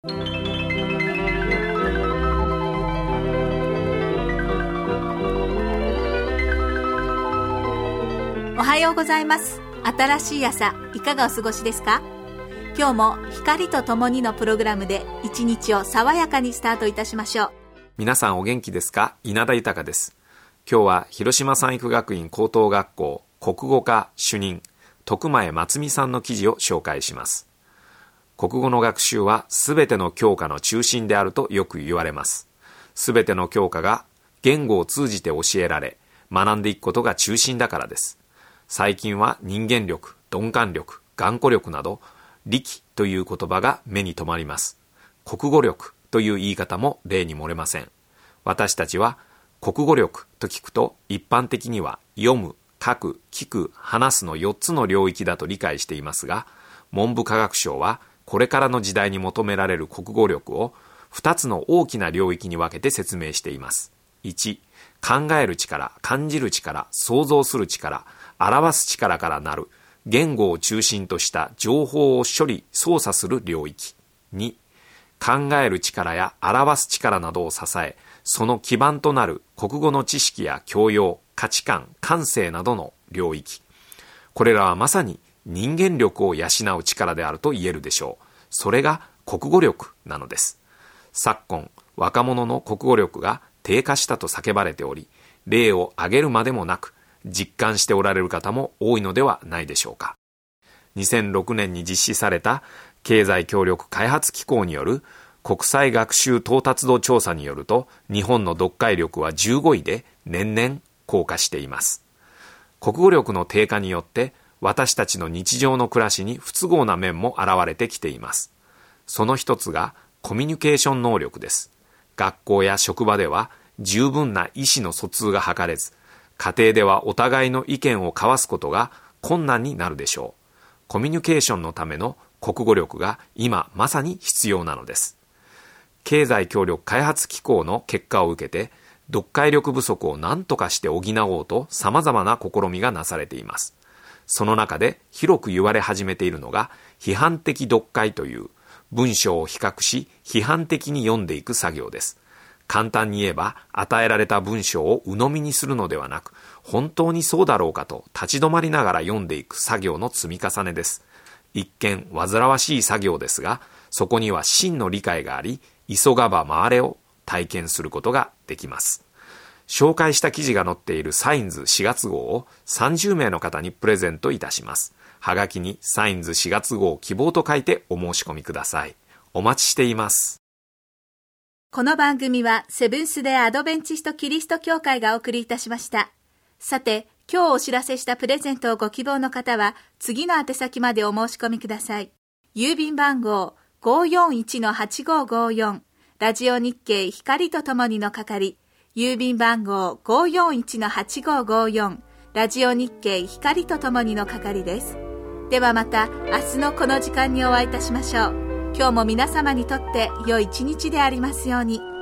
おはようございます。新しい朝、いかがお過ごしですか？今日も光とともにのプログラムで一日を爽やかにスタートいたしましょう。 皆さんお元気ですか？稲田豊です。今日は広島産育学院高等学校国語科主任徳前松美さんの記事を紹介します。国語の学習はすべての教科の中心であるとよく言われます。すべての教科が言語を通じて教えられ、学んでいくことが中心だからです。最近は人間力、鈍感力、頑固力など力という言葉が目に留まります。国語力という言い方も例に漏れません。私たちは国語力と聞くと一般的には読む、書く、聞く、話すの4つの領域だと理解していますが、文部科学省はこれからの時代に求められる国語力を2つの大きな領域に分けて説明しています。1、考える力、感じる力、想像する力、表す力からなる言語を中心とした情報を処理・操作する領域。2、考える力や表す力などを支え、その基盤となる国語の知識や教養、価値観、感性などの領域。これらはまさに人間力を養う力であると言えるでしょう。それが国語力なのです。昨今、若者の国語力が低下したと叫ばれており、例を挙げるまでもなく、実感しておられる方も多いのではないでしょうか。2006年に実施された経済協力開発機構による国際学習到達度調査によると、日本の読解力は15位で年々降下しています。国語力の低下によって私たちの日常の暮らしに不都合な面も現れてきています。その一つがコミュニケーション能力です。学校や職場では十分な意思の疎通が図れず、家庭ではお互いの意見を交わすことが困難になるでしょう。コミュニケーションのための国語力が今まさに必要なのです。経済協力開発機構の結果を受けて、読解力不足を何とかして補おうと様々な試みがなされています。その中で広く言われ始めているのが批判的読解という文章を比較し批判的に読んでいく作業です。簡単に言えば与えられた文章を鵜呑みにするのではなく、本当にそうだろうかと立ち止まりながら読んでいく作業の積み重ねです。一見煩わしい作業ですが、そこには真の理解があり、急がば回れを体験することができます。紹介した記事が載っているサインズ4月号を30名の方にプレゼントいたします。はがきにサインズ4月号希望と書いてお申し込みください。お待ちしています。 この番組はセブンス・デ・アドベンチスト・キリスト教会がお送りいたしました。さて、今日お知らせしたプレゼントをご希望の方は次の宛先までお申し込みください。郵便番号 541-8554 ラジオ日経光とともにの係、郵便番号 541-8554 ラジオ日経光とともにの係です。ではまた明日のこの時間にお会いいたしましょう。今日も皆様にとって良い一日でありますように。